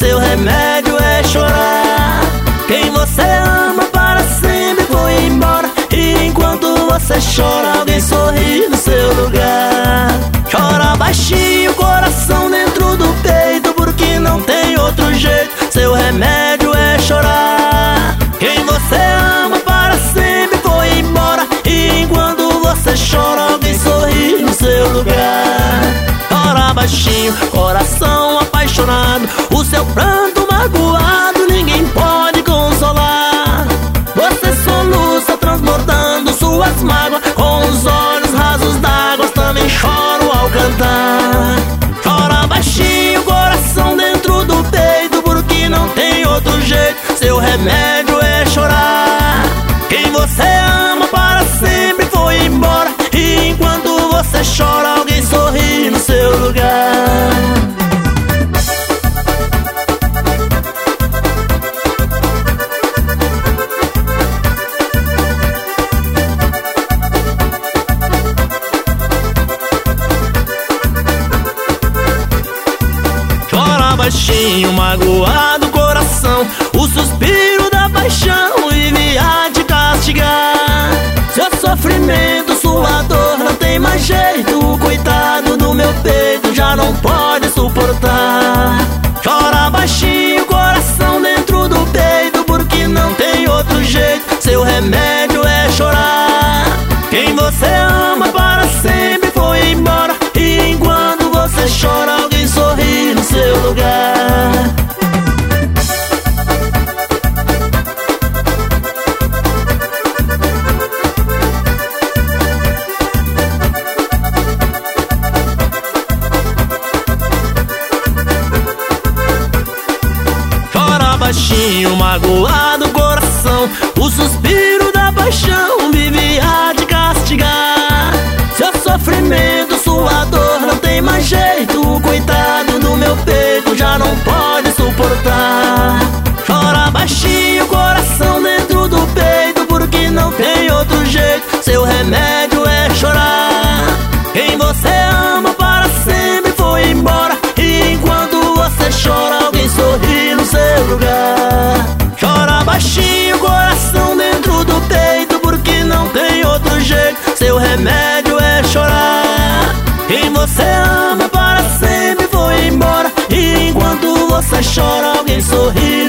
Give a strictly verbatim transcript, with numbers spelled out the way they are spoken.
seu remédio é chorar. Quem você ama para sempre foi embora, e enquanto você chora, alguém sorri no seu lugar. Chora baixinho, coração dentro do peito, porque não tem outro jeito, seu remédio é chorar. Quem você ama para sempre foi embora, e enquanto você chora, alguém sorri no seu lugar. Chora baixinho, coração apaixonado, o seu pranto magoado ninguém pode consolar. Você soluça transbordando suas mágoas, com os olhos rasos d'água também choro ao cantar. Chora baixinho, coração dentro do peito, porque não tem outro jeito, seu remédio é chorar. Quem você ama para sempre foi embora, e enquanto você chora, alguém sorri no seu lugar. Chora baixinho, magoado coração, o suspiro da paixão vive a te castigar. Seu sofrimento, sua dor não tem mais jeito, o coitado do meu peito já não pode suportar. Chora baixinho, coração dentro do peito, porque não tem outro jeito, seu remédio é chorar. Quem você ama para sempre foi embora, e enquanto você chora, alguém sorri no seu lugar. Chora baixinho, magoado coração, o suspiro da paixão vive a te castigar. Seu sofrimento, sua dor não tem mais jeito, o coitado do meu peito já não pode suportar. Chora baixinho, coração dentro do peito, porque não tem outro jeito, seu remédio é chorar. Quem você ama para sempre foi embora, e enquanto você chora, alguém sorri no seu lugar. Chora baixinho, coração dentro do peito, porque não tem outro jeito, seu remédio é chorar. Quem você ama para sempre foi embora, e enquanto você chora, alguém sorri